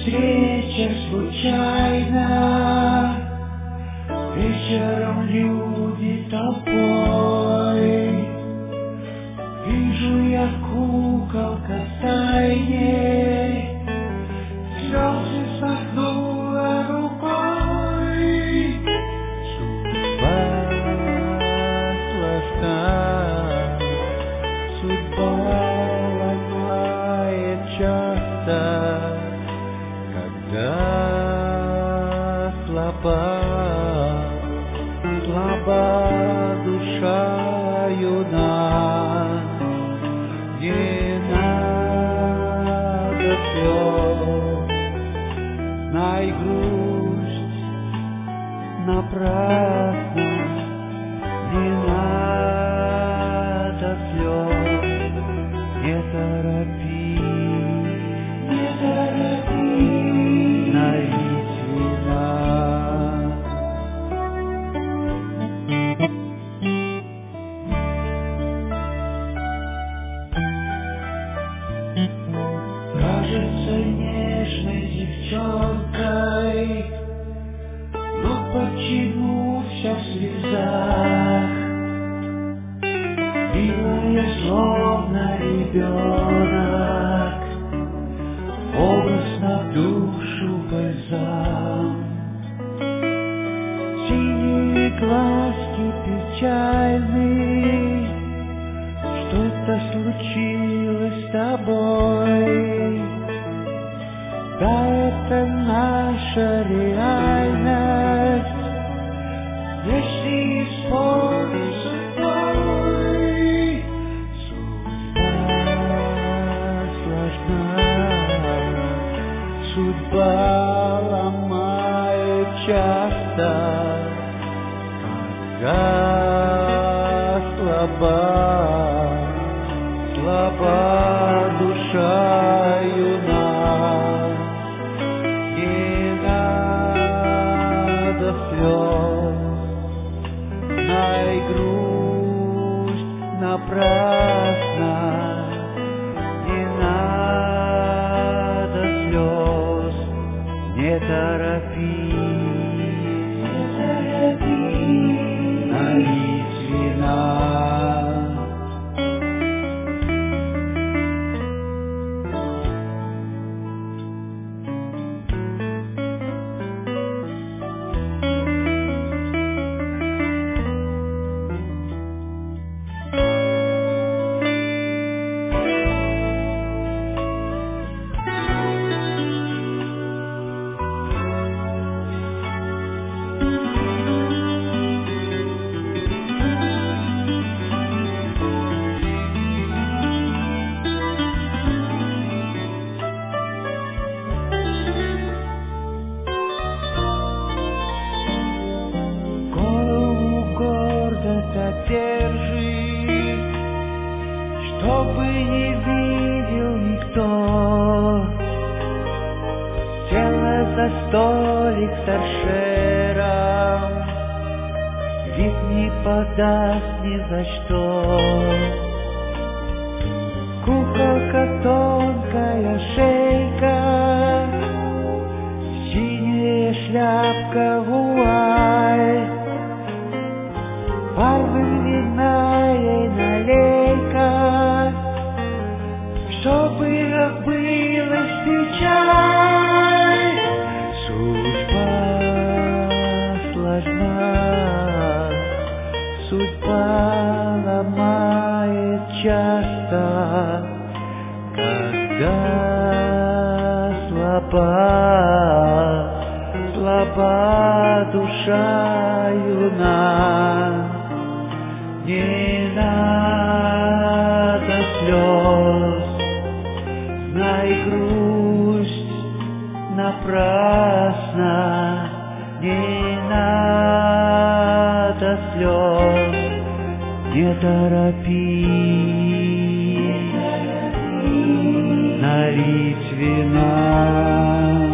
встреча случайно, вечером люди толпой. Вижу я куколка в тайне, слезы смахнула рукой. Судьба сложна, судьба ломает часто, когда слаба душа юна. Не надо слез, знай, грусть напрасно. Не надо слез, не торопи, налить вина. Кажется нежной девчонкой, но почему вся в слезах? Милая, словно ребенок, образ на душу бальзам. Синие глазки печальные, что-то случилось с тобой. Да, это наша реальность, если исполнить судьбой. Судьба сложна, судьба ломает часто, когда слаба душа юна. Не надо слез, знай, грусть напрасно. Не надо слез, не торопи, налить вина. Держи, чтобы не видел никто. Села за столик с торшером, вид не подаст ни за что. Куколка, тонкая шейка, синяя шляпка, вуаль. Фарбы вина ей налей-ка, чтобы забылась печаль. Судьба сложна, судьба ломает часто, когда слаба душа юна. Не надо слез, знай, грусть напрасно. Не надо слез, не торопи, налить вина.